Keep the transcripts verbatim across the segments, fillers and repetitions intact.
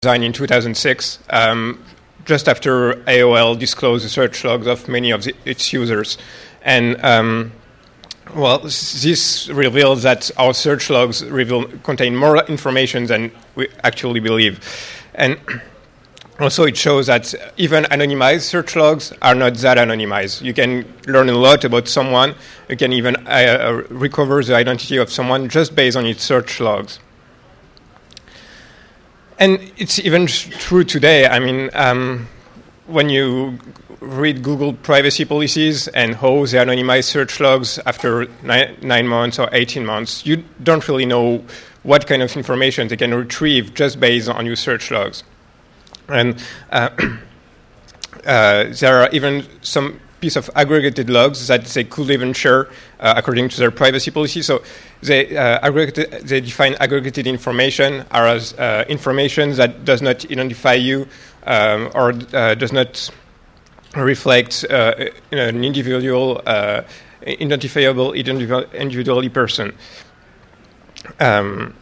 designed in two thousand six, um, just after A O L disclosed the search logs of many of the, its users. And, um, well, this reveals that our search logs reveal, contain more information than we actually believe. And also it shows that even anonymized search logs are not that anonymized. You can learn a lot about someone. You can even uh, recover the identity of someone just based on its search logs. And it's even true today. I mean, um, when you read Google privacy policies and how they anonymize search logs after nine, nine months or eighteen months, you don't really know what kind of information they can retrieve just based on your search logs. And uh, uh, there are even some piece of aggregated logs that they could even share uh, according to their privacy policy. So they uh, aggregate, they define aggregated information as uh, information that does not identify you um, or uh, does not reflect uh, an individual, uh, identifiable individual, individually person. Um,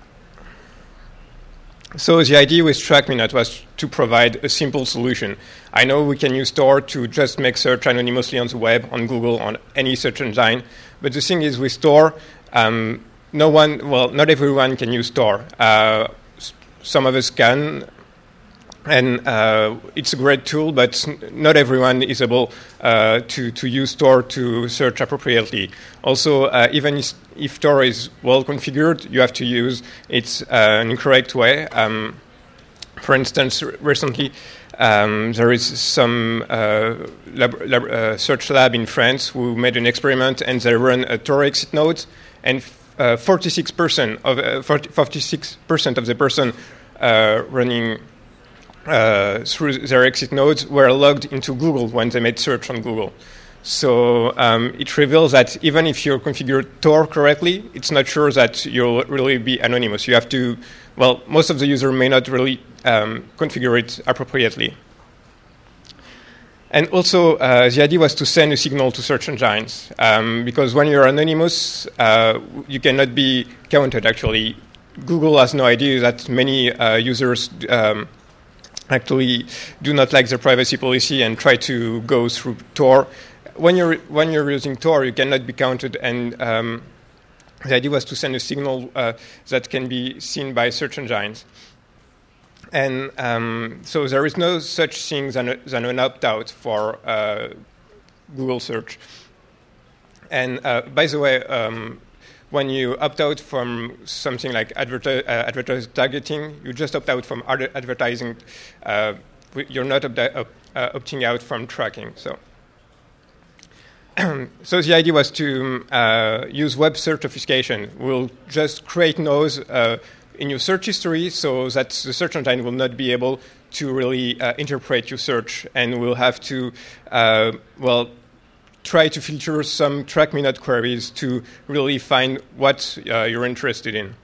So the idea with TrackMeNot was to provide a simple solution. I know we can use Tor to just make search anonymously on the web, on Google, on any search engine. But the thing is with Tor, um, no one, well, not everyone can use Tor. Uh, some of us can, and uh, it's a great tool, but not everyone is able uh, to, to use Tor to search appropriately. Also, uh, even if, if Tor is well configured, you have to use it uh, an incorrect way. Um, for instance, r- recently um, there is some uh, lab, lab, uh, search lab in France who made an experiment, and they run a Tor exit node, and uh, forty-six percent of uh, forty-six percent of the person uh, running Uh, through their exit nodes were logged into Google when they made search on Google. So um, it reveals that even if you configure Tor correctly, it's not sure that you'll really be anonymous. You have to, well, most of the user may not really um, configure it appropriately. And also, uh, the idea was to send a signal to search engines, um, because when you're anonymous, uh, you cannot be counted, actually. Google has no idea that many uh, users um, actually do not like their privacy policy and try to go through Tor. When you're when you're using Tor, you cannot be counted, and um, the idea was to send a signal uh, that can be seen by search engines. And um, so there is no such thing than, a, than an opt-out for uh, Google search. And uh, by the way, um, when you opt out from something like adverti- uh, advertising targeting, you just opt out from ad- advertising. Uh, you're not opti- op- uh, opting out from tracking. So, so the idea was to uh, use web search obfuscation. We'll just create nodes uh, in your search history so that the search engine will not be able to really uh, interpret your search, and we'll have to, uh, well, try to filter some TrackMeNot queries to really find what uh, you're interested in.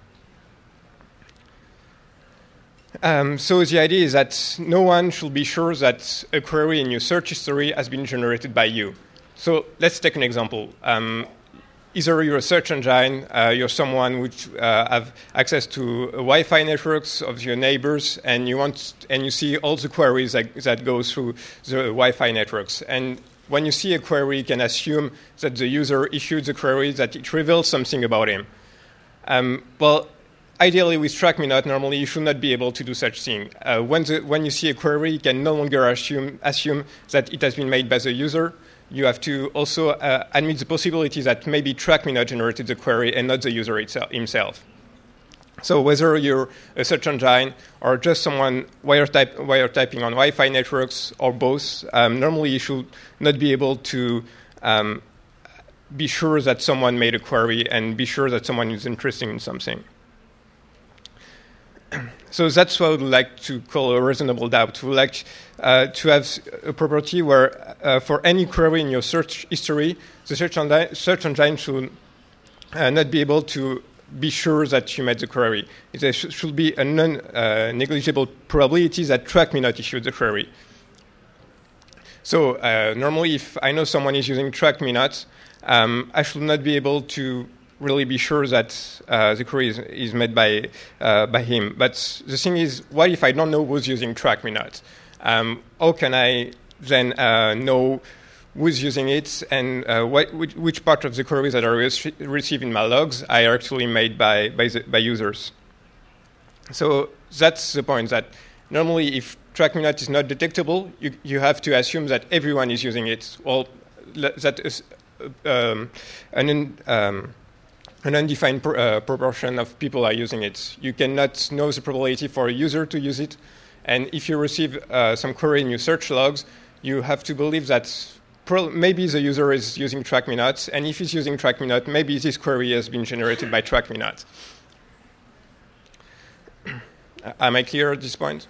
Um, so the idea is that no one should be sure that a query in your search history has been generated by you. So let's take an example. Um, either you're a search engine, uh, you're someone which uh, have access to Wi-Fi networks of your neighbors, and you want and you see all the queries that, that go through the Wi-Fi networks. And when you see a query, you can assume that the user issued the query, that it reveals something about him. Um, well, ideally, with TrackMeNot, normally you should not be able to do such thing. Uh, when, the, when you see a query, you can no longer assume, assume that it has been made by the user. You have to also uh, admit the possibility that maybe TrackMeNot generated the query and not the user itself, himself. So whether you're a search engine or just someone wiretype, wiretyping on Wi-Fi networks or both, um, normally you should not be able to um, be sure that someone made a query and be sure that someone is interested in something. So that's what I would like to call a reasonable doubt. We would like uh, to have a property where uh, for any query in your search history, the search engine, search engine should uh, not be able to be sure that you made the query. There sh- should be a non-negligible uh, probability that TrackMeNot issued the query. So uh, normally, if I know someone is using TrackMeNot, um, I should not be able to really be sure that uh, the query is, is made by uh, by him. But the thing is, what if I don't know who's using Track Me Not? Um, how can I then uh, know who's using it and uh, what, which, which part of the queries that I re- receive in my logs are actually made by by, the, by users? So that's the point, that normally if Track Me Not is not detectable, you, you have to assume that everyone is using it, or that is um, an, um, an undefined pr- uh, proportion of people are using it. You cannot know the probability for a user to use it, and if you receive uh, some query in your search logs, you have to believe that pro- maybe the user is using Track Me Not, and if he's using Track Me Not, maybe this query has been generated by Track Me Not. Am I clear at this point?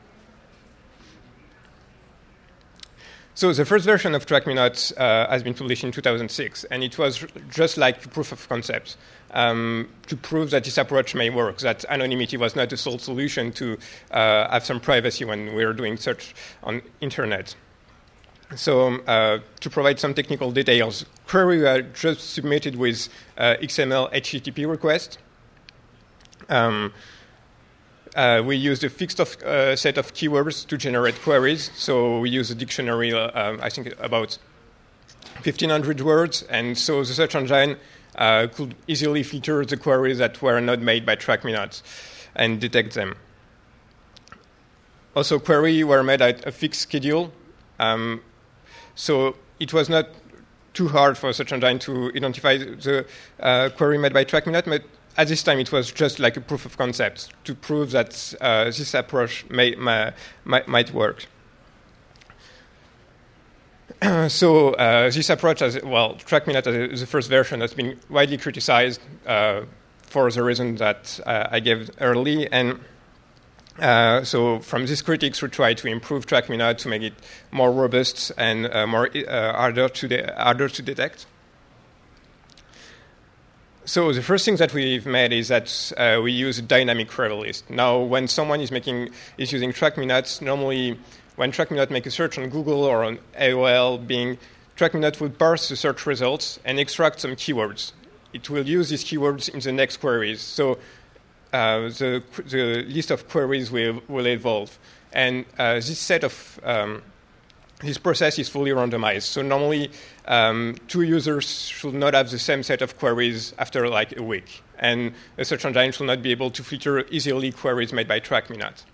So the first version of Track Me Not uh, has been published in two thousand six, and it was just like proof of concept um, to prove that this approach may work, that anonymity was not the sole solution to uh, have some privacy when we were doing search on internet. So um, uh, to provide some technical details, queries were just submitted with uh, X M L H T T P request. Um, Uh, we use a fixed of, uh, set of keywords to generate queries. So we use a dictionary, uh, I think about fifteen hundred words. And so the search engine uh, could easily filter the queries that were not made by Track Me Not and detect them. Also, queries were made at a fixed schedule. Um, so it was not too hard for a search engine to identify the uh, query made by Track Me Not, but at this time, it was just like a proof of concept to prove that uh, this approach may, may, might, might work. so uh, this approach, has, well, Track Me Not as the first version has been widely criticized uh, for the reason that uh, I gave early. And uh, so from these critics, we try to improve Track Me Not to make it more robust and uh, more uh, harder to de- harder to detect. So the first thing that we've made is that uh, we use a dynamic query list. Now, when someone is making is using Track Me Not, normally when Track Me Not make a search on Google or on A O L, Bing, Track Me Not will parse the search results and extract some keywords. It will use these keywords in the next queries. So uh, the the list of queries will will evolve, and uh, this set of um, this process is fully randomized. So normally, um, two users should not have the same set of queries after like a week. And a search engine should not be able to filter easily queries made by Track Me Not.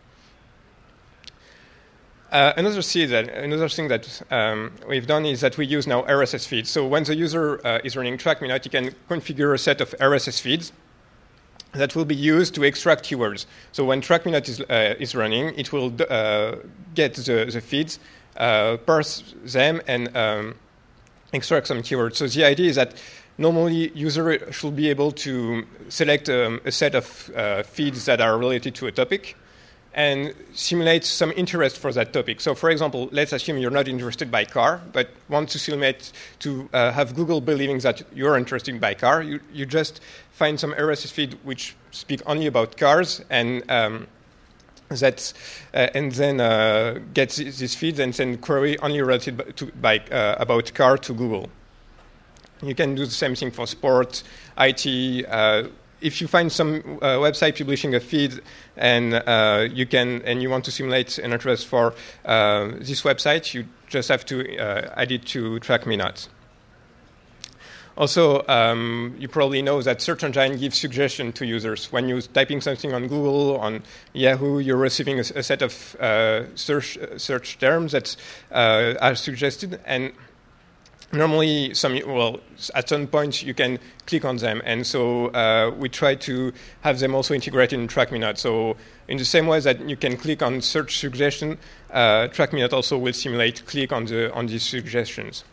Uh, another, thing that, another thing that um, we've done is that we use now R S S feeds. So when the user uh, is running Track Me Not, you can configure a set of R S S feeds that will be used to extract keywords. So when Track Me Not is, uh, is running, it will uh, get the, the feeds, Uh, parse them and um, extract some keywords. So the idea is that normally user should be able to select um, a set of uh, feeds that are related to a topic and simulate some interest for that topic. So for example, let's assume you're not interested by car, but want to simulate to uh, have Google believing that you're interested by car. You, you just find some R S S feed which speak only about cars and um, That uh, and then uh, get these feeds and send query only related to by uh, about car to Google. You can do the same thing for sport, I T. Uh, if you find some uh, website publishing a feed and uh, you can and you want to simulate an interest for uh, this website, you just have to uh, add it to Track Me Not. Also, um, you probably know that Search Engine gives suggestions to users. When you're typing something on Google, on Yahoo, you're receiving a, a set of uh, search, uh, search terms that uh, are suggested. And normally, some well, at some point, you can click on them. And so uh, we try to have them also integrated in Track Me Not. So in the same way that you can click on search suggestion, uh, Track Me Not also will simulate click on, the, on these suggestions.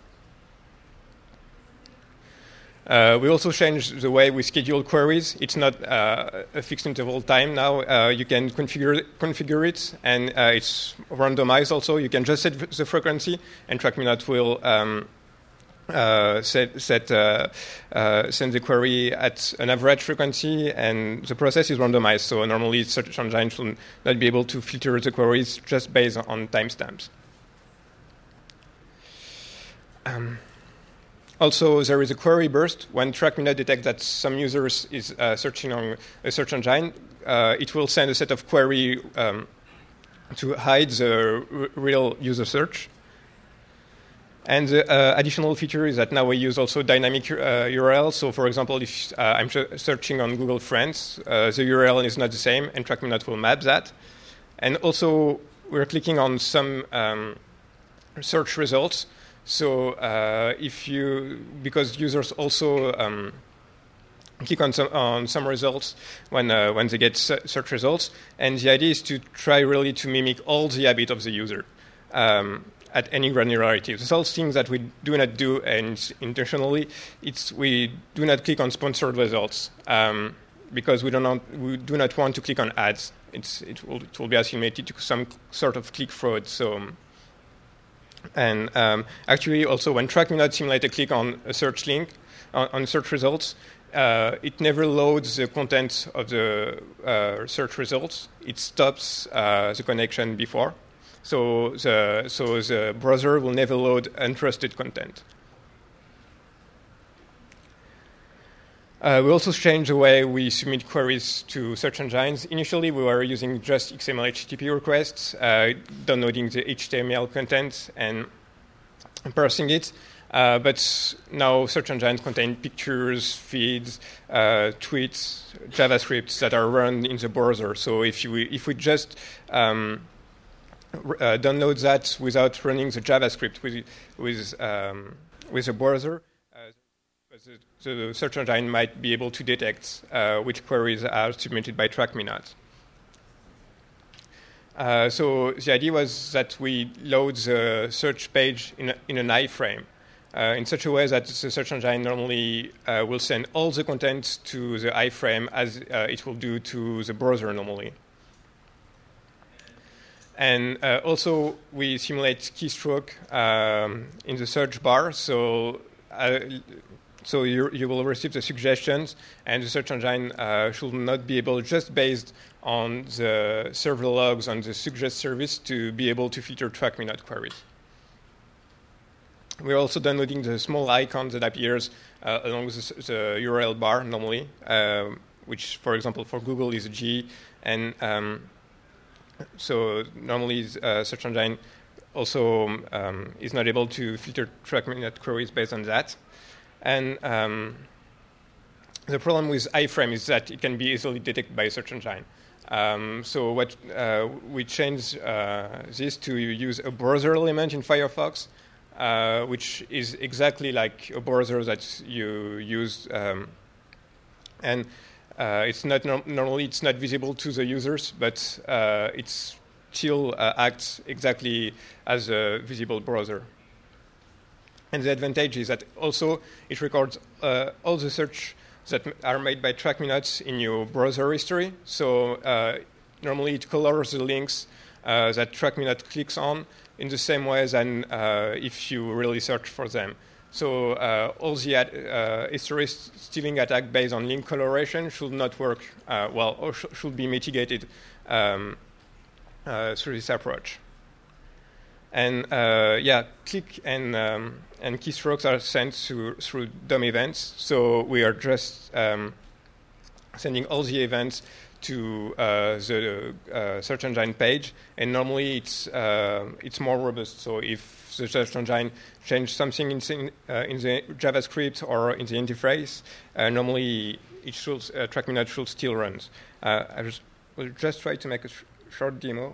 Uh, we also changed the way we schedule queries. It's not uh, a fixed interval time now. Uh, you can configure configure it, and uh, it's randomized also. You can just set the frequency, and Track Me Not will um, uh, set, set uh, uh, send the query at an average frequency, and the process is randomized. So normally, search engine should not be able to filter the queries just based on timestamps. Um, Also, there is a query burst. When TrackMinute detects that some user is uh, searching on a search engine, uh, it will send a set of query um, to hide the r- real user search. And the uh, additional feature is that now we use also dynamic uh, U R L. So, for example, if uh, I'm searching on Google Friends, uh, the U R L is not the same, and TrackMinute will map that. And also, we're clicking on some um, search results. So, uh, if you, because users also um, click on some on some results when uh, when they get search results, and the idea is to try really to mimic all the habit of the user. Um, at any granularity. These are things that we do not do and intentionally. It's we do not click on sponsored results um, because we do not we do not want to click on ads. It's it will it will be assimilated to some sort of click fraud. So and um, actually also when TrackMinute simulates a click on a search link on, on search results, uh, it never loads the content of the uh, search results. It stops uh, the connection before. So the, so the browser will never load untrusted content. Uh, we also changed the way we submit queries to search engines. Initially, we were using just X M L H T T P requests, uh, downloading the H T M L content and parsing it. Uh, but now search engines contain pictures, feeds, uh, tweets, JavaScripts that are run in the browser. So if you if we just um, Uh, download that without running the JavaScript with with um, with the browser, uh, the, the search engine might be able to detect uh, which queries are submitted by TrackMinute. Uh, so the idea was that we load the search page in, a, in an iframe uh, in such a way that the search engine normally uh, will send all the content to the iframe as uh, it will do to the browser normally. And uh, also, we simulate keystroke um, in the search bar. So, uh, so you, you will receive the suggestions, and the search engine uh, should not be able, just based on the server logs on the suggest service, to be able to filter TrackMinute queries. We're also downloading the small icon that appears uh, along the, the U R L bar normally, um, which, for example, for Google is a G, and um, so normally, uh, search engine also um, is not able to filter TrackMinute queries based on that. And um, the problem with iframe is that it can be easily detected by a search engine. Um, so what uh, we changed uh, this to use a browser element in Firefox, uh, which is exactly like a browser that you use, um, and Uh, it's not no- normally it's not visible to the users, but uh, it still uh, acts exactly as a visible browser. And the advantage is that also it records uh, all the search that m- are made by TrackMinute in your browser history. So uh, normally it colors the links uh, that TrackMinute clicks on in the same way than uh, if you really search for them. So uh, all the ad, uh, history stealing attack based on link coloration should not work uh, well, or sh- should be mitigated um, uh, through this approach. And uh, yeah, click and um, and keystrokes are sent through, through D O M events. So we are just um, sending all the events to uh, the uh, search engine page, and normally it's uh, it's more robust. So if the search engine changes something in, uh, in the JavaScript or in the interface, uh, normally it should uh, TrackMinute should still run. Uh, I just, will just try to make a sh- short demo.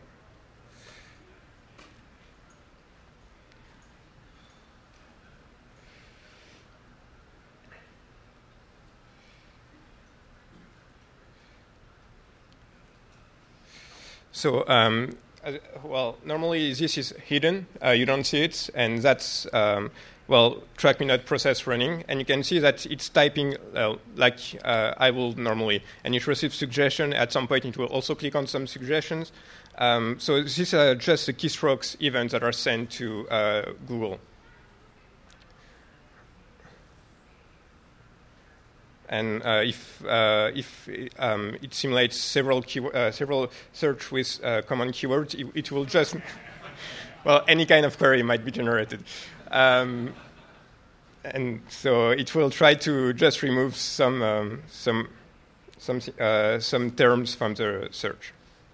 So, um, uh, well, normally this is hidden. Uh, you don't see it, and that's, um, well, TrackMinute process running. And you can see that it's typing uh, like uh, I will normally. And it receives suggestion. At some point, it will also click on some suggestions. Um, so these are just the keystrokes events that are sent to uh, Google. And uh, if uh, if um, it simulates several key, uh, several search with uh, common keywords, it, it will just well any kind of query might be generated. Um, and so it will try to just remove some um, some some uh, some terms from the search.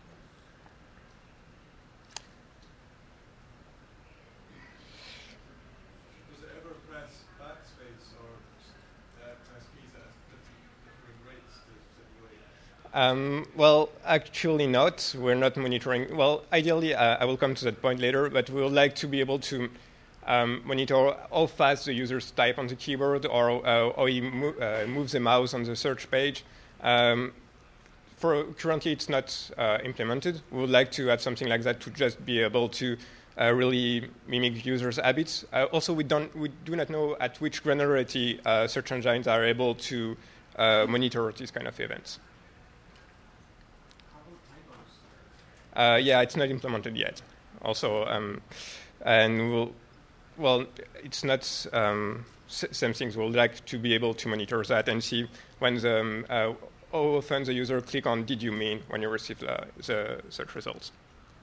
Does it ever press backspace or uh, press keys at different, different rates to simulate? Um, well, actually not. We're not monitoring. Well, ideally, uh, I will come to that point later, but we would like to be able to um, monitor how fast the users type on the keyboard or uh, how he mo- uh, moves the mouse on the search page. Um, for currently, it's not uh, implemented. We would like to have something like that to just be able to uh, really mimic users' habits. Uh, also, we don't, we do not know at which granularity uh, search engines are able to uh, monitor these kind of events. Uh, yeah, it's not implemented yet. Also, um, and we'll, well, it's not um, s- same things. We'll like to be able to monitor that and see when the um, uh, how often the user click on "Did you mean" when you receive the, the search results.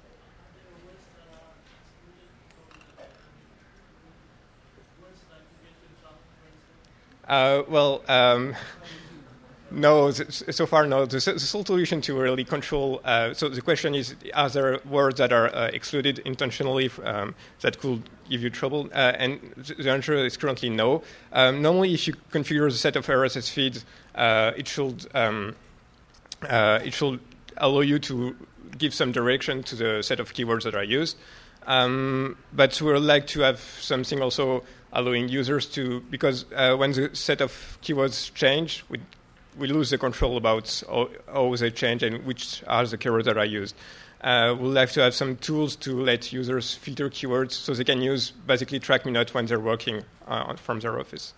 Uh, well. Um, No, so far no. The, the sole solution to really control. Uh, so the question is: are there words that are uh, excluded intentionally um, that could give you trouble? Uh, and the answer is currently no. Um, normally, if you configure the set of R S S feeds, uh, it should um, uh, it should allow you to give some direction to the set of keywords that are used. Um, but we would like to have something also allowing users to, because uh, when the set of keywords change, we we lose the control about how, how they change and which are the keywords that are used. Uh, we'll have to have some tools to let users filter keywords so they can use basically TrackMeNot when they're working uh, from their office.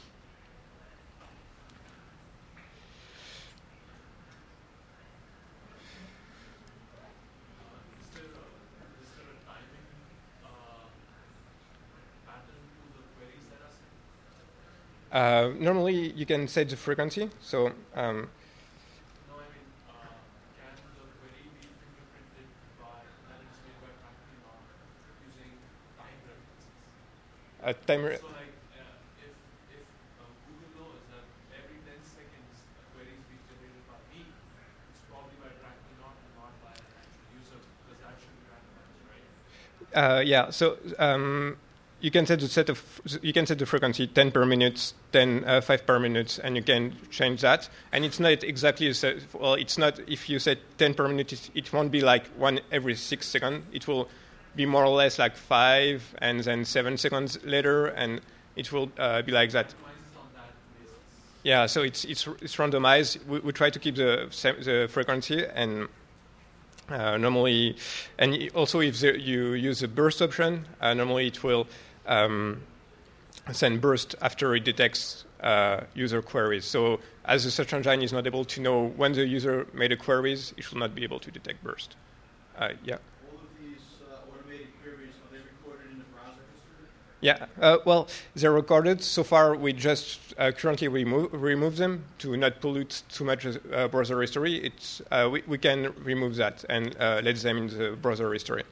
Uh, normally, you can set the frequency. So, um, No, I mean, uh, can the query be fingerprinted by that is made by TrackMeNot using time references? a timer. So, like, uh, if if uh, Google knows that every ten seconds a query is being generated by me, it's probably by TrackMeNot and not by an actual user, because that should be randomized, right? Uh, yeah. So. Um, You can set the set of you can set the frequency ten per minute, then uh, five per minute, and you can change that. And it's not exactly a set, well. It's not if you set ten per minute, it, it won't be like one every six seconds. It will be more or less like five, and then seven seconds later, and it will uh, be like that. Yeah. So it's it's it's randomized. We, we try to keep the the frequency and. Uh, normally, and also if the, you use a burst option, uh, normally it will um, send burst after it detects uh, user queries. So as the search engine is not able to know when the user made a queries, it will not be able to detect burst. Uh, yeah. All of these uh, automated queries, are they recorded in the browser history? Yeah, uh, well, they're recorded. So far, we just uh, currently remove remove them to not pollute too much uh, browser history. It's uh, we, we can remove that and uh, let them in the browser history.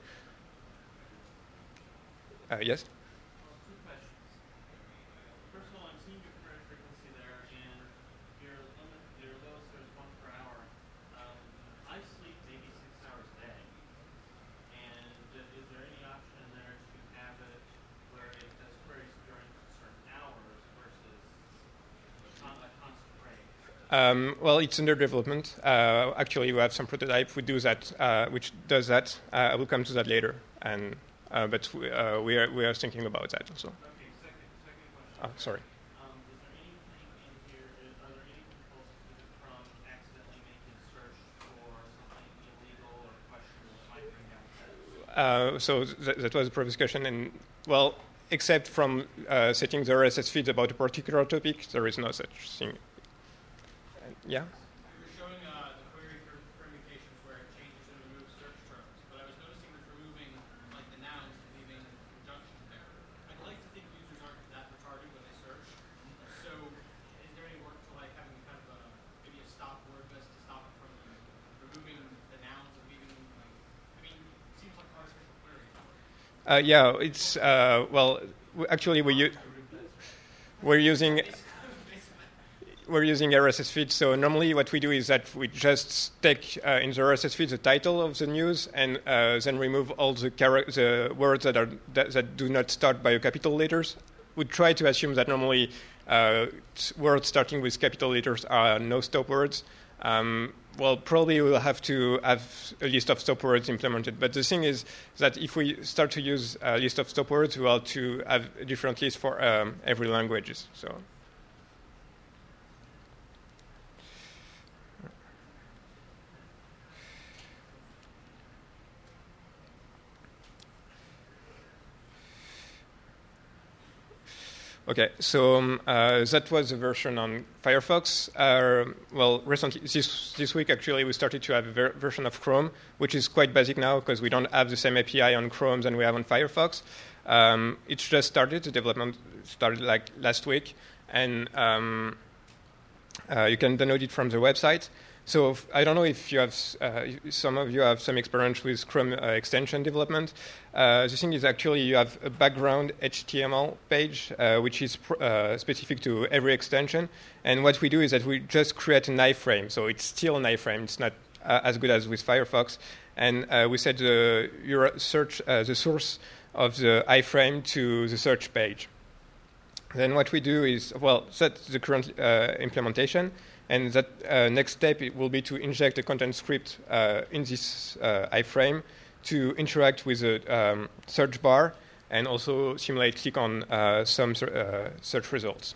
Uh, yes? Two questions. First of all, I'm seeing your current frequency there, and your limit, your lowest is one per hour. Um, I sleep maybe six hours a day, and is there any option there to have it where it does queries during certain hours versus a constant rate? Um, well, it's under development. Uh, actually, we have some prototype. We do that, uh, which does that. Uh, I will come to that later. And uh, but we, uh, we are we are thinking about that also. Okay. Second, second question. Oh, sorry. Um, is there anything in here? Is, are there any controls to keep it from accidentally making a search for something illegal or questionable that might bring down credits? Uh, so th- that was a previous question, and well, except from uh, setting the R S S feeds about a particular topic, there is no such thing. Uh, yeah. You were showing uh, the query per- permutations where it changes and removes search terms, but I was noticing it's removing like the nouns and leaving conjunctions there. I'd like to think users aren't that retarded when they search. So, is there any work to like having kind of a maybe a stop word list to stop it from removing the nouns and leaving like? I mean, it seems like artificial query. Uh, yeah, it's uh, well. w- Actually, we use we're using we're using R S S feeds. So normally, what we do is that we just take uh, in the R S S feed the title of the news, and uh, then remove all the char- the words that are that, that do not start by capital letters. We try to assume that normally uh, words starting with capital letters are no stop words. Um, well, probably we'll have to have a list of stop words implemented. But the thing is that if we start to use a list of stop words, we'll have to have a different list for um, every language. So. Okay, so um, uh, that was a version on Firefox. Uh, well, recently, this, this week actually, we started to have a ver- version of Chrome, which is quite basic now because we don't have the same A P I on Chrome than we have on Firefox. Um, it's just started, the development started like last week, and um, uh, you can download it from the website. So if, I don't know if you have, uh, some of you have some experience with Chrome uh, extension development. Uh, the thing is actually you have a background H T M L page, uh, which is pr- uh, specific to every extension. And what we do is that we just create an iframe. So it's still an iframe. It's not uh, as good as with Firefox. And uh, we set the your search, uh, the source of the iframe to the search page. Then what we do is, well, set the current uh, implementation. And that uh, next step it will be to inject a content script uh, in this uh, iframe to interact with the um, search bar and also simulate click on uh, some uh, search results.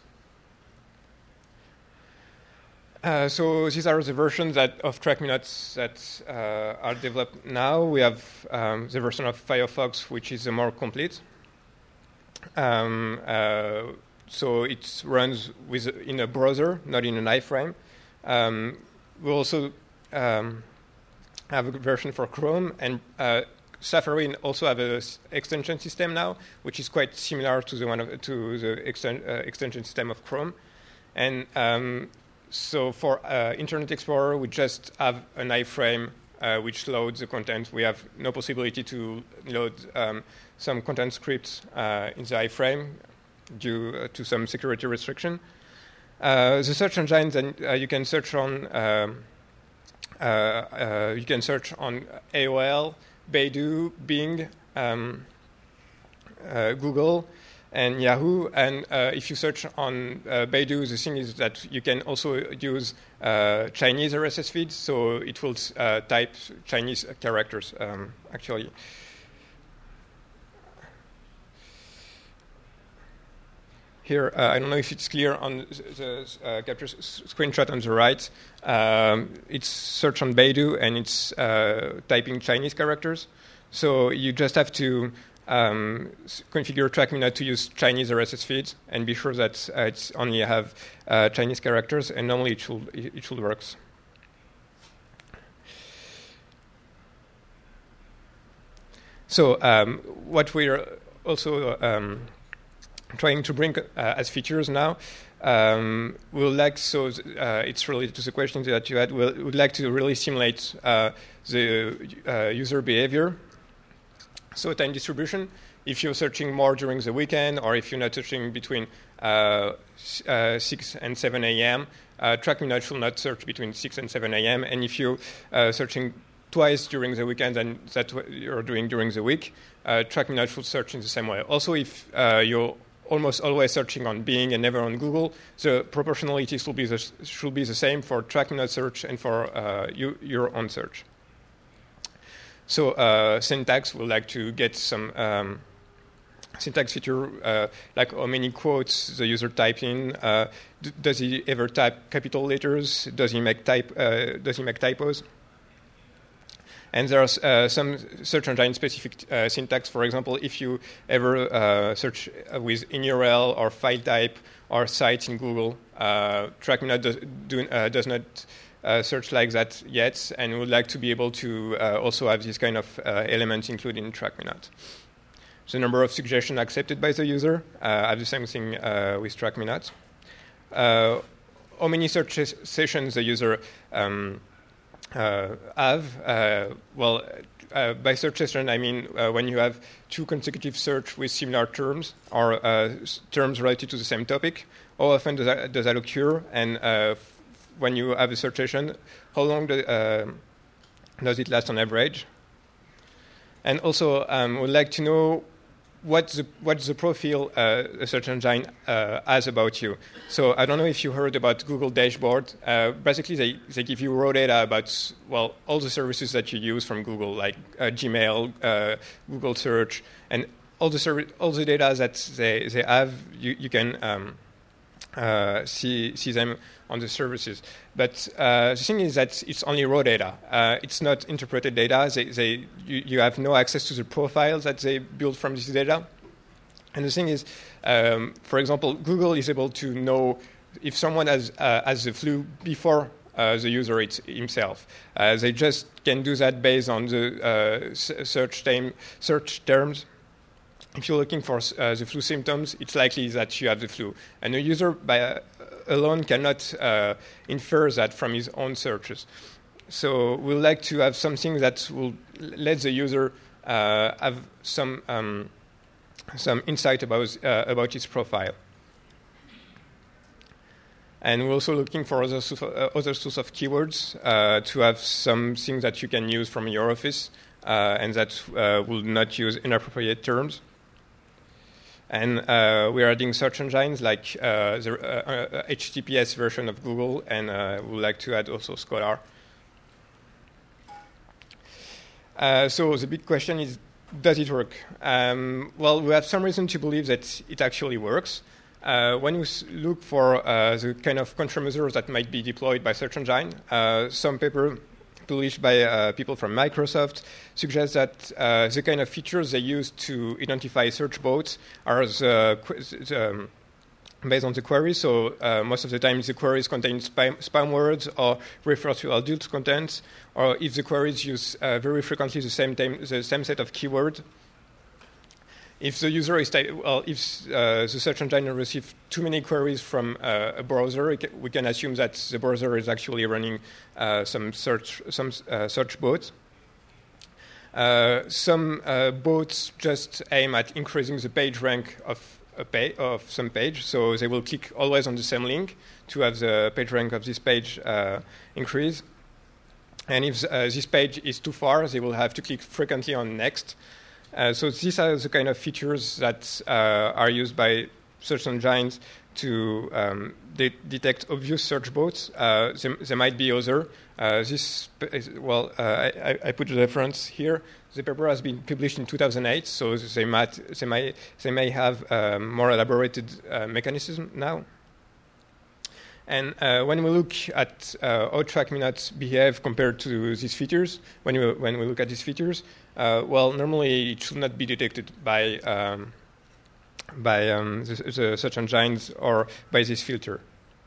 Uh, so these are the versions that of TrackMe that uh, are developed now. We have um, the version of Firefox, which is the more complete. Um, uh, so it runs with in a browser, not in an iframe. Um, we also um, have a version for Chrome, and uh, Safari also have an extension system now, which is quite similar to the one of, to the exten- uh, extension system of Chrome. And um, so for uh, Internet Explorer, we just have an iframe uh, which loads the content. We have no possibility to load um, some content scripts uh, in the iframe due uh, to some security restriction. Uh, the search engine, then uh, you can search on um, uh, uh, you can search on A O L, Baidu, Bing, um, uh, Google, and Yahoo. And uh, if you search on uh, Baidu, the thing is that you can also use uh, Chinese R S S feeds, so it will uh, type Chinese characters um, actually. Here, uh, I don't know if it's clear on the uh, capture s- screenshot on the right. Um, it's search on Baidu, and it's uh, typing Chinese characters. So you just have to um, s- configure TrackMe to use Chinese R S S feeds, and be sure that uh, it's only have uh, Chinese characters, and normally it should it should work. So um, what we're also um, trying to bring uh, as features now. Um, we would like, so uh, it's related to the question that you had, we would like to really simulate uh, the uh, user behavior. So time distribution, if you're searching more during the weekend, or if you're not searching between uh, uh, six and seven a.m., uh, TrackMe should not search between six and seven a.m. And if you're uh, searching twice during the weekend and that's what you're doing during the week, uh, TrackMe should search in the same way. Also, if uh, you're almost always searching on Bing and never on Google, the proportionality should be the, should be the same for TrackMe search and for uh, you, your own search. So uh, syntax, we'd like to get some um, syntax feature, uh, like how many quotes the user typed in. Uh, d- does he ever type capital letters? Does he make type? Uh, does he make typos? And there's uh, some search engine-specific uh, syntax. For example, if you ever uh, search with in U R L or file type or sites in Google, uh, TrackMe does, do, uh, does not uh, search like that yet, and we would like to be able to uh, also have this kind of uh, elements included in TrackMe. The number of suggestions accepted by the user, uh, have the same thing uh, with TrackMe. Uh, how many search sessions the user um, Uh, have, uh, well, uh, by search session, I mean uh, when you have two consecutive search with similar terms or uh, terms related to the same topic. How often does that, does that occur? And uh, f- when you have a search session, how long do, uh, does it last on average? And also, um, we'd like to know what the, what's the profile uh, a search engine uh, has about you. So I don't know if you heard about Google Dashboard. Uh, basically, they, they give you raw data about, well, all the services that you use from Google, like uh, Gmail, uh, Google Search, and all the serv- all the data that they, they have, you, you can um, uh, see, see them on the services. But uh, the thing is that it's only raw data. Uh, it's not interpreted data. They, they, you, you have no access to the profiles that they build from this data. And the thing is, um, for example, Google is able to know if someone has, uh, has the flu before uh, the user it, himself. Uh, they just can do that based on the uh, search, time, search terms. If you're looking for uh, the flu symptoms, it's likely that you have the flu. And a user by uh, alone cannot uh, infer that from his own searches. So we'd like to have something that will let the user uh, have some um, some insight about uh, about his profile. And we're also looking for other source of, uh, other source of keywords uh, to have something that you can use from your office uh, and that uh, will not use inappropriate terms. And uh, we're adding search engines like uh, the uh, uh, H T T P S version of Google, and uh, we'd like to add also Scholar. Uh, so the big question is, does it work? Um, well, we have some reason to believe that it actually works. Uh, when you s- look for uh, the kind of countermeasures that might be deployed by search engine, uh, some paper published by uh, people from Microsoft suggests that uh, the kind of features they use to identify search bots are the, the, um, based on the query. So uh, most of the time the queries contain spam, spam words or refer to adult content, or if the queries use uh, very frequently the same, time, the same set of keywords. If the user is, ty- well, if uh, the search engine receives too many queries from uh, a browser, we can assume that the browser is actually running uh, some search, some uh, search bot. Uh, some uh, bots just aim at increasing the page rank of a pa- of some page, so they will click always on the same link to have the page rank of this page uh, increase. And if uh, this page is too far, they will have to click frequently on next. Uh, so these are the kind of features that uh, are used by search engines to um, de- detect obvious search bots. Uh, there, there might be other. Uh, this, is, well, uh, I, I put the reference here. The paper has been published in two thousand eight, so they might they might they may have um, more elaborated uh, mechanism now. And uh, when we look at uh, how TrackMe behave compared to these features, when we when we look at these features, uh, well, normally it should not be detected by um, by um, the, the search engines or by this filter.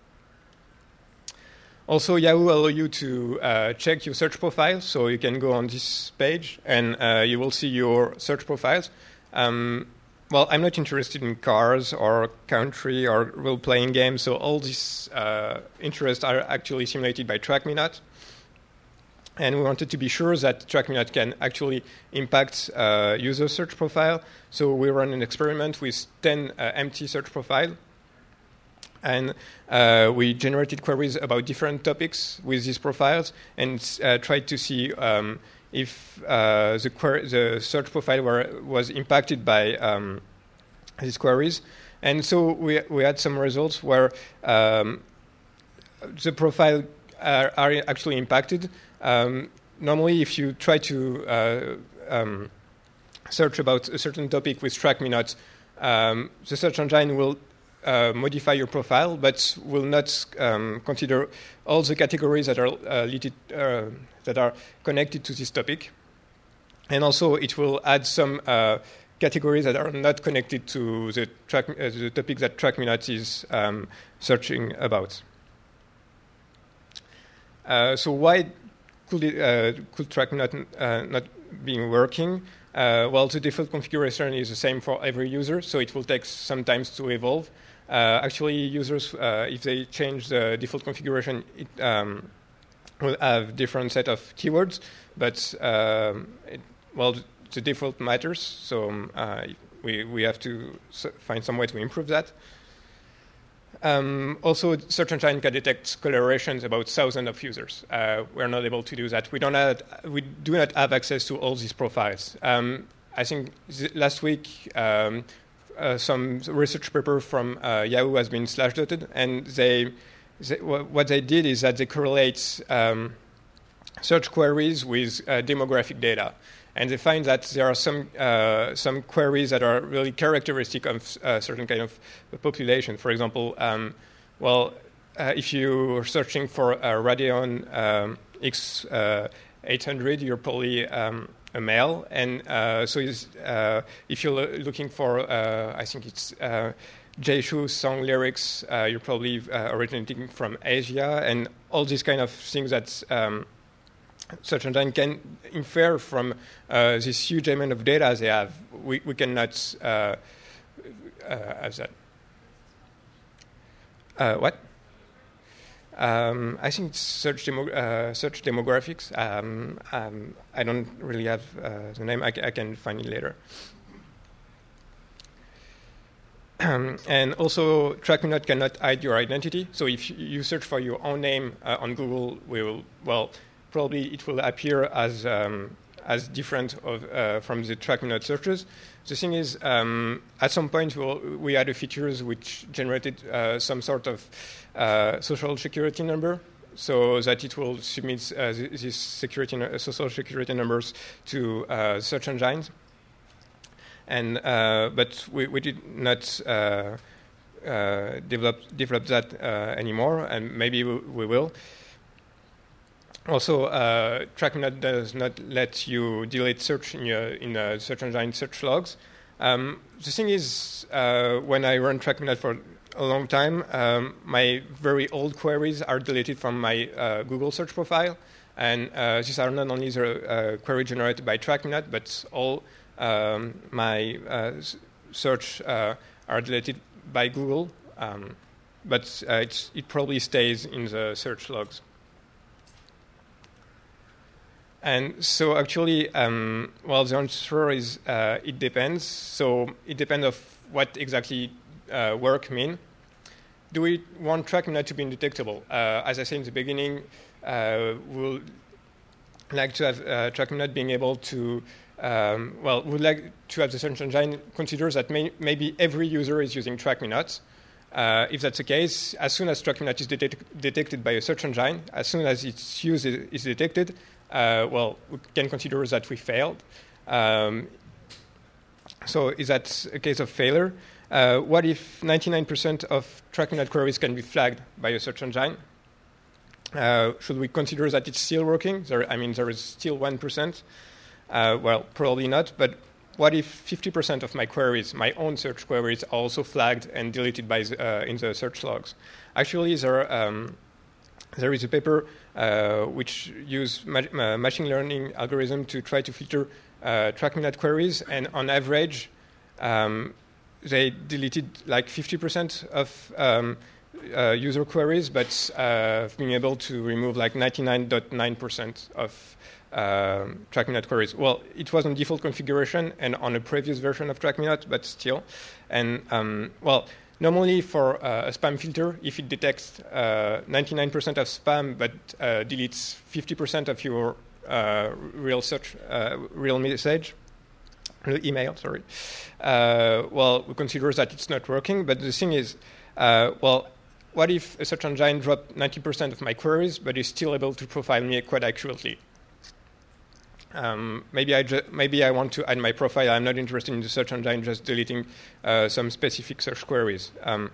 Also, Yahoo allows you to uh, check your search profile, so you can go on this page and uh, you will see your search profiles. Um, Well, I'm not interested in cars or country or role-playing games, so all these uh, interests are actually simulated by TrackMe. And we wanted to be sure that TrackMe can actually impact uh, user search profile. So we ran an experiment with ten uh, empty search profiles. And uh, we generated queries about different topics with these profiles and uh, tried to see um, if uh, the, query, the search profile were, was impacted by um, these queries. And so we, we had some results where um, the profile are, are actually impacted. Um, normally, if you try to uh, um, search about a certain topic with TrackMe, um, the search engine will Uh, modify your profile, but will not um, consider all the categories that are uh, leaded, uh, that are connected to this topic, and also it will add some uh, categories that are not connected to the, track, uh, the topic that TrackMe is um, searching about. Uh, so why could it, uh, could TrackMe not, uh, not be working? Uh, well, the default configuration is the same for every user, so it will take some time to evolve. Uh, actually, users, uh, if they change the default configuration, it, um, will have different set of keywords, but um, it, well, the default matters, so um, uh, we we have to find some way to improve that. Um, also, search engine can detect colorations about thousands of users. Uh, we're not able to do that. We don't have, we do not have access to all these profiles. Um, I think last week um, uh, some research paper from uh, Yahoo has been slash dotted, and they, they what they did is that they correlate um, search queries with uh, demographic data. And they find that there are some uh, some queries that are really characteristic of a certain kind of population. For example, um, well, uh, if you're searching for a Radeon um, X eight hundred, you're probably um, a male. And uh, so uh, if you're lo- looking for, uh, I think it's uh, Jay Shu song lyrics, uh, you're probably uh, originating from Asia, and all these kind of things that um, search engine can infer from uh, this huge amount of data they have. We, we cannot uh, uh, have that. Uh, what? Um, I think it's search, demo, uh, search demographics. Um, um, I don't really have uh, the name. I, I can find it later. Um, and also, TrackMeNot cannot hide your identity. So if you search for your own name uh, on Google, we will, well, probably it will appear as um, as different of, uh, from the TrackMeNot searches. The thing is, um, at some point we'll, we added features which generated uh, some sort of uh, social security number, so that it will submit uh, these security no- social security numbers to uh, search engines. And uh, but we, we did not uh, uh, develop develop that uh, anymore, and maybe we, we will. Also, uh, TrackMeNot does not let you delete search in, your, in a search engine search logs. Um, the thing is, uh, when I run TrackMeNot for a long time, um, my very old queries are deleted from my uh, Google search profile. And uh, these are not only the uh, query generated by TrackMeNot, but all um, my uh, search uh, are deleted by Google. Um, but uh, it's, it probably stays in the search logs. And so actually, um, well, the answer is uh, it depends. So it depends of what exactly uh, work mean. Do we want TrackMeNot to be indetectable? Uh, as I said in the beginning, uh, we'll like to have uh, TrackMeNot being able to, um, well, we'd like to have the search engine consider that may, maybe every user is using TrackMeNot. Uh, if that's the case, as soon as TrackMeNot is detect- detected by a search engine, as soon as its use is detected, Uh, well, we can consider that we failed. Um, so is that a case of failure? Uh, what if ninety-nine percent of TrackMeNot queries can be flagged by a search engine? Uh, should we consider that it's still working? There, I mean, there is still one percent. Uh, well, probably not. But what if fifty percent of my queries, my own search queries, are also flagged and deleted by the, uh, in the search logs? Actually, there um, there is a paper uh, which use ma- ma- machine learning algorithm to try to filter uh, TrackMeNot queries, and on average, um, they deleted like fifty percent of um, uh, user queries, but uh, being able to remove like ninety-nine point nine percent of uh, TrackMeNot queries. Well, it was on default configuration and on a previous version of TrackMeNot, but still. And um, well, normally for uh, a spam filter, if it detects uh, ninety-nine percent of spam but uh, deletes fifty percent of your uh, real search, uh, real message, real email, sorry, uh, well, we consider that it's not working. But the thing is, uh, well, what if a search engine dropped ninety percent of my queries but is still able to profile me quite accurately? Um, maybe I ju- maybe I want to add my profile. I'm not interested in the search engine just deleting uh, some specific search queries. Um,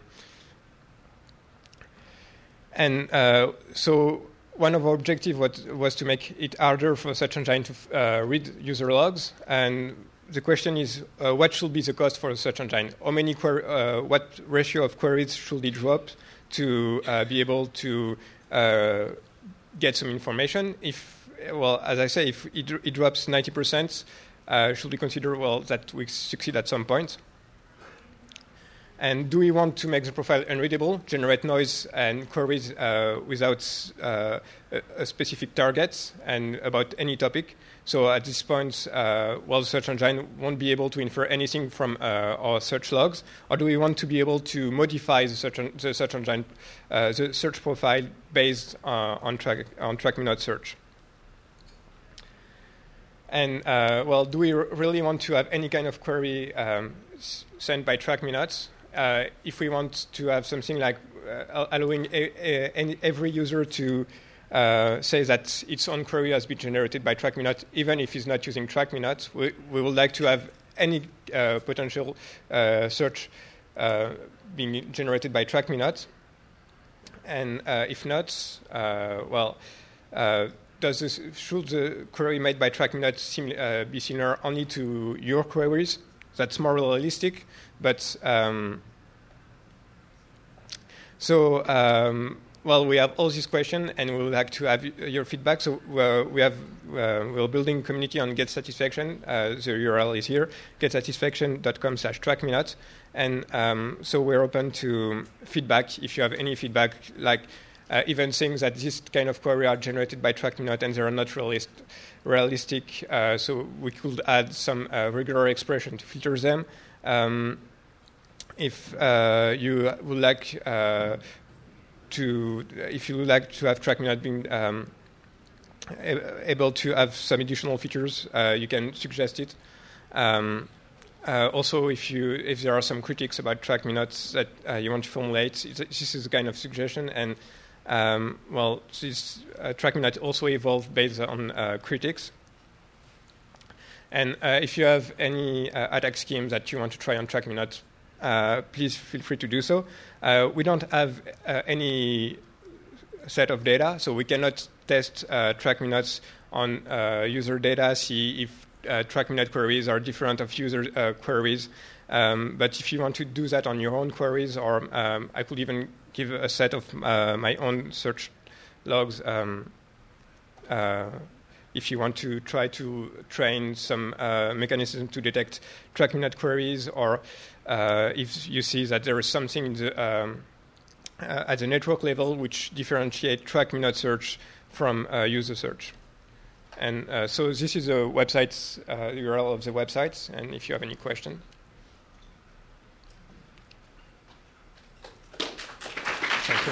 and uh, so one of our objectives was, was to make it harder for search engine to f- uh, read user logs. And the question is, uh, what should be the cost for the search engine? How many query, uh, what ratio of queries should it drop to uh, be able to uh, get some information? If Well, as I say, if it, it drops ninety percent, uh, should we consider, well, that we succeed at some point? And do we want to make the profile unreadable, generate noise and queries uh, without uh, a, a specific target and about any topic? So at this point, uh, well, the search engine won't be able to infer anything from uh, our search logs. Or do we want to be able to modify the search, the search engine, uh, the search profile based uh, on track on track-me-not search? And uh, well, do we r- really want to have any kind of query um, s- sent by track-me-not? Uh, if we want to have something like uh, allowing a, a, any, every user to uh, say that its own query has been generated by track-me-not, even if it's not using track-me-not, we, we would like to have any uh, potential uh, search uh, being generated by track-me-not. And uh, if not, uh, well, uh, does this, should the query made by track-me-not sim- uh, be similar only to your queries? That's more realistic, but um, so um, well, we have all these questions, and we would like to have your feedback. So uh, we have uh, we're building community on GetSatisfaction. Uh, the U R L is here: getsatisfaction dot com slash track-me-not, and um, so we're open to feedback. If you have any feedback, like uh, even things that this kind of query are generated by track-me-not and they are not realist, realistic, uh, so we could add some uh, regular expression to filter them. Um, if uh, you would like uh, to, if you would like to have track-me-not being um, able to have some additional features, uh, you can suggest it. Um, uh, also, if you if there are some critiques about track-me-not that uh, you want to formulate, this is a kind of suggestion. And um, well, this uh, track-me-not also evolved based on uh, critics. And uh, if you have any uh, attack schemes that you want to try on track-me-not, uh, please feel free to do so. Uh, we don't have uh, any set of data, so we cannot test uh, track-me-nots on uh, user data, see if uh, track-me-not queries are different of user uh, queries. Um, but if you want to do that on your own queries, or um, I could even give a set of uh, my own search logs um, uh, if you want to try to train some uh, mechanism to detect track-me-not queries, or uh, if you see that there is something in the, um, uh, at the network level which differentiate track-me-not search from uh, user search. And uh, so this is the website, uh, the U R L of the website, and if you have any question. Thank you.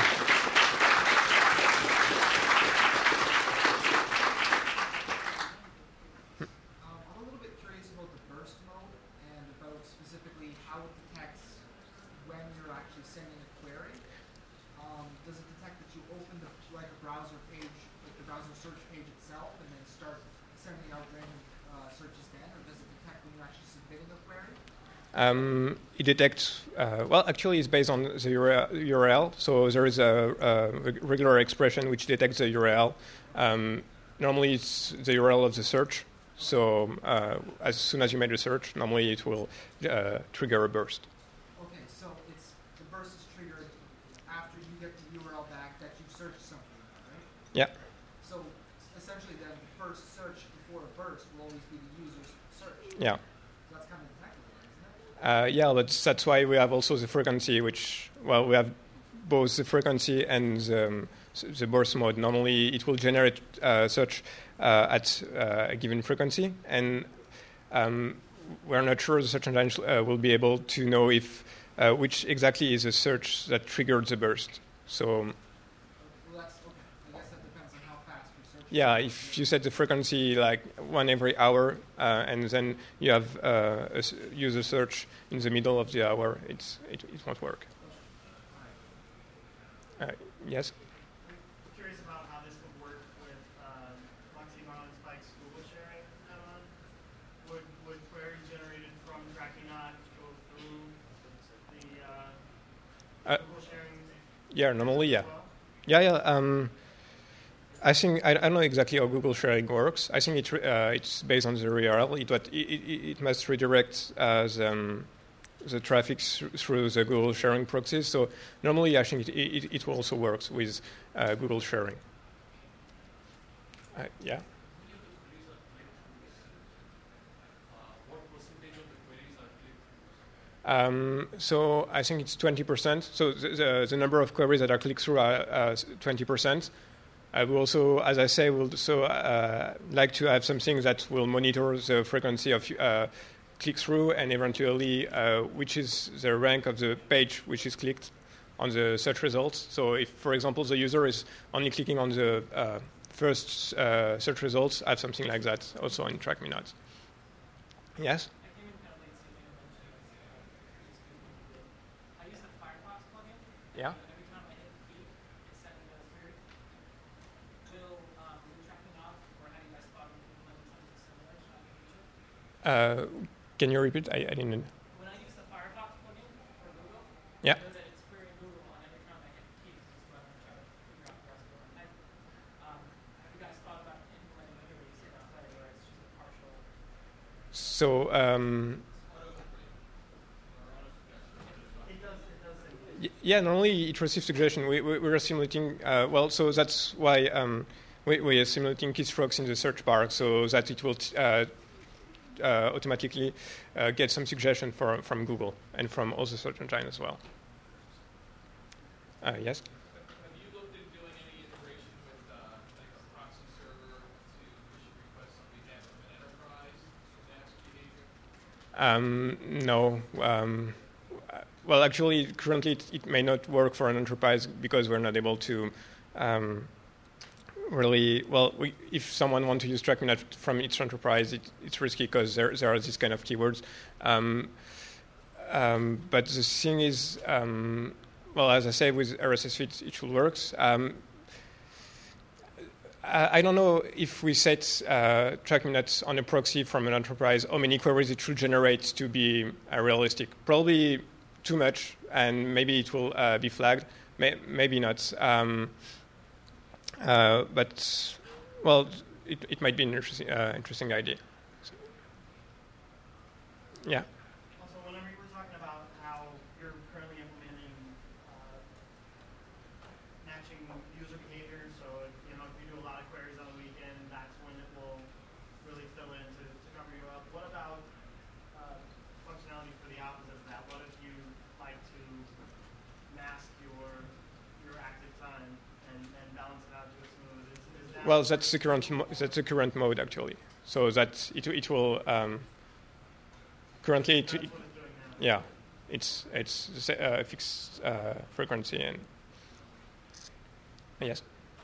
Um, I'm a little bit curious about the burst mode and about specifically how it detects when you're actually sending a query. Um, does it detect that you open the, like a browser page, like the browser search page itself, and then start sending out random uh, searches then, or does it detect when you're actually submitting a query? Um, it detects, uh, well, actually it's based on the U R L. So there is a, a regular expression which detects the U R L. Um, normally it's the U R L of the search. So uh, as soon as you made a search, normally it will uh, trigger a burst. Okay, so it's the burst is triggered after you get the U R L back that you've searched something, right? Yeah. So essentially then the first search before a burst will always be the user's search. Yeah. That's kind of detectable, isn't it? Uh, yeah, but that's why we have also the frequency, which, well, we have both the frequency and the, um, the burst mode. Normally, it will generate uh, search uh, at uh, a given frequency, and um, we're not sure the search engine uh, will be able to know if uh, which exactly is the search that triggered the burst. So, Well, that's okay. I guess that depends on how fast you're searching. yeah, if you set the frequency like one every hour, uh, and then you have uh, a s- user search in the middle of the hour, it's, it, it won't work. Uh, yes? I'm curious about how this would work with um, Moxie-Mon and Spike's Google sharing add-on. Would, would queries generated from track-me-not go through the uh, Uh, Google sharing Yeah, normally, yeah. as well? Yeah, yeah. Um, I think I, I don't know exactly how Google sharing works. I think it re- uh, it's based on the U R L. It what it, it, it must redirect uh, the, um, the traffic th- through the Google sharing proxies. So normally, I think it it, it will also works with uh, Google sharing. Uh, yeah. What percentage of the queries are click-throughs? Um, so I think it's twenty percent. So the, the, the number of queries that are clicked through are uh, twenty percent. I will also, as I say, will also uh, like to have something that will monitor the frequency of uh, click-through and eventually uh, which is the rank of the page which is clicked on the search results. So if, for example, the user is only clicking on the uh, first uh, search results, I have something like that also in Track Me Not. Yes? I came in kind of late, so you may have mentioned this, uh, I use the Firefox plugin. Yeah. Every time I hit the key, it's sending a query. Will, um, will Track Me Not, or how do you guys spot implementing something similar to Application? Uh, can you repeat? I, I didn't. When I use the Firefox plugin for Google, Yeah. I know that it's querying Google, and every time I hit the key, this is what I'm trying to figure out the rest of what I'm typing. Um, have you guys thought about implementing queries in that way, where it's just a partial? So, um, It does. It does. y- yeah, normally it receives suggestion. We, we, we are simulating, uh, well, so that's why um, we, we are simulating keystrokes in the search bar so that it will t- uh, uh, automatically uh, get some suggestion for, from Google and from other search engines as well. Uh, yes? Have you looked at doing any integration with uh, like a proxy server to issue requests on behalf of an enterprise to match behavior? Um, no. Um, uh, well, actually, currently it, it may not work for an enterprise because we're not able to um, really. Well, we, if someone wants to use Track Me Not from each enterprise, it, it's risky because there, there are these kind of keywords. Um, um, but the thing is, um, well, as I say, with R S S feed, it should work. Um, I don't know if we set uh, Track Me Not on a proxy from an enterprise, how many queries it should generate to be uh, realistic. Probably too much, and maybe it will uh, be flagged. May- maybe not. Um, uh, but, well, it, it might be an interesting, uh, interesting idea. So, yeah. Also, whenever you were talking about how you're currently implementing uh, matching user behavior, so you know if you do a lot of queries on the weekend, that's when it will really fill in to, to cover you up. What about uh, functionality for the opposite of that? What if you like to mask your your active time and, and balance it out to a smooth? Is, is that Well, that's the current mo- that's the current mode actually. So that it it will um, currently it, that's it, what it's doing now? yeah, it's it's a uh, fixed uh, frequency and yes.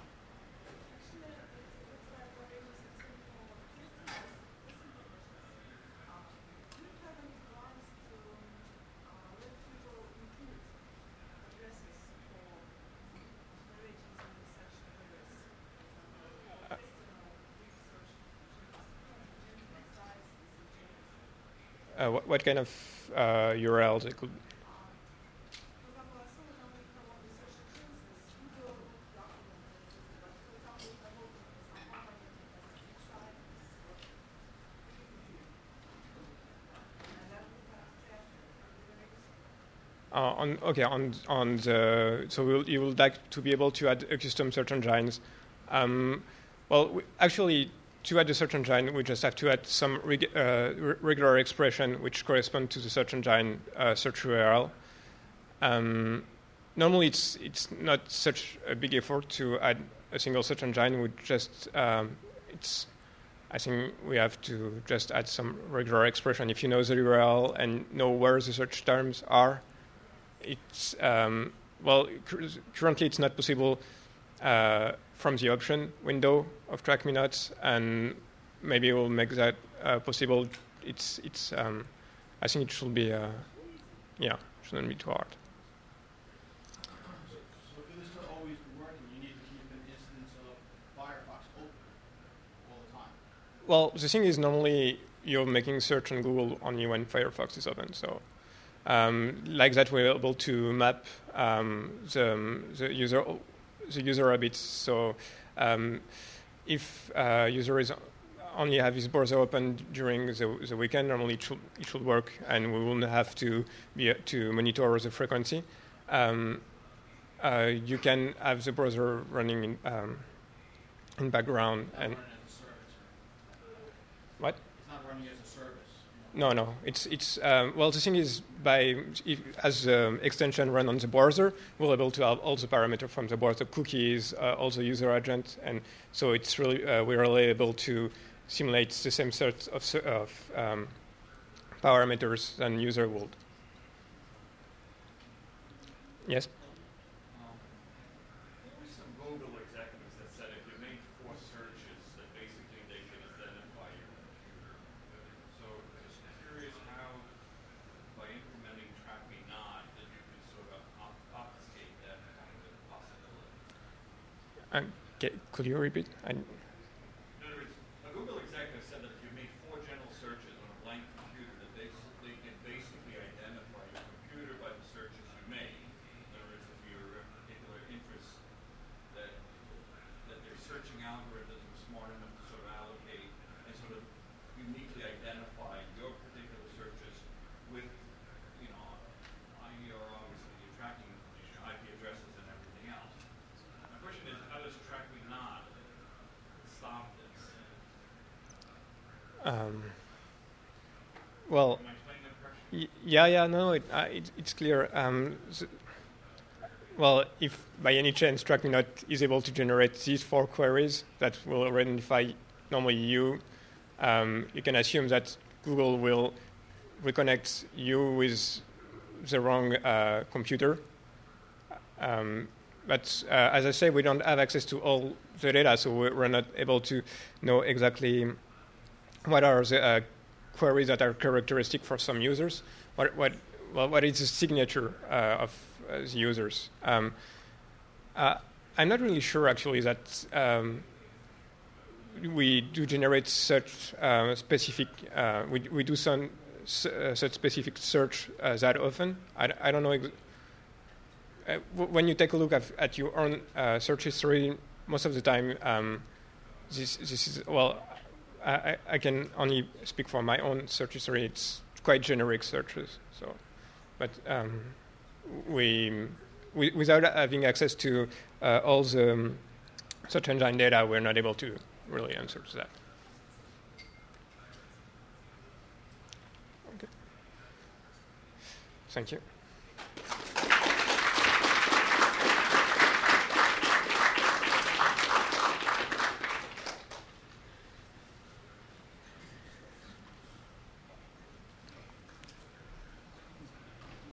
Uh, what, what kind of uh, U R Ls it could? Uh, on okay on on the so we'll, you would like to be able to add a custom search engines. Um, well, we, actually, to add a search engine, we just have to add some reg- uh, re- regular expression which correspond to the search engine uh, search U R L. Um, normally, it's it's not such a big effort to add a single search engine. We just um, it's I think we have to just add some regular expression. If you know the U R L and know where the search terms are. It's um, well. Cur- currently, it's not possible uh, from the option window of Track Me Not, and maybe we'll make that uh, possible. It's it's. Um, I think it should be. Uh, yeah, shouldn't be too hard. So, so for this to always be working, you need to keep an instance of Firefox open all the time. Well, the thing is, normally you're making search on Google only when Firefox is open. So. Um, like that, we're able to map um, the, the user the user habits. So, um, if uh, user is only have his browser open during the, the weekend, normally it should it should work, and we won't have to be to monitor the frequency. Um, uh, you can have the browser running in um, in background Not and running as a service. what? It's not running as a service. You No, no. It's it's um, well. The thing is, by if, as the extension run on the browser, we're able to have all the parameters from the browser, cookies, uh, all the user agent, and so it's really uh, we're really able to simulate the same sort of, of um, parameters than user would. Yes. Um, there were some Google executives that said if you made four searches, that basically they could identify your computer. So just curious how, by implementing Track Me Not, that you could sort of op obfuscate that kind of possibility. Um, okay, could you repeat? I, In other words, a Google executive said that if you made four general searches on a blank computer, that they, they can basically identify your computer by the searches you made. In other words, if you're a particular interest, that that their searching algorithms are smart enough to sort of allocate and sort of uniquely identify your particular searches with, you know, I E R obviously your tracking information, I P addresses and everything else. My question is, how does Track Me Not stop this? um, well. Am I explaining that correctly? Y- Yeah, yeah, no, it, uh, it, it's clear. Um, s well, if by any chance TrackMeNot is able to generate these four queries that will identify normally you, um, you can assume that Google will reconnect you with the wrong uh, computer. Um, but uh, as I say, we don't have access to all the data, so we're not able to know exactly what are the uh, queries that are characteristic for some users. What what well, what is the signature uh, of uh, the users? Um, uh, I'm not really sure actually that um, we do generate such uh, specific. Uh, we we do some uh, such specific search uh, that often. I, I don't know. Ex uh, w when you take a look at, at your own uh, search history, most of the time, um, this this is well. I, I can only speak for my own search history. It's quite generic searches. So, but um, we, we, without having access to uh, all the um, search engine data, we're not able to really answer to that. Okay. Thank you.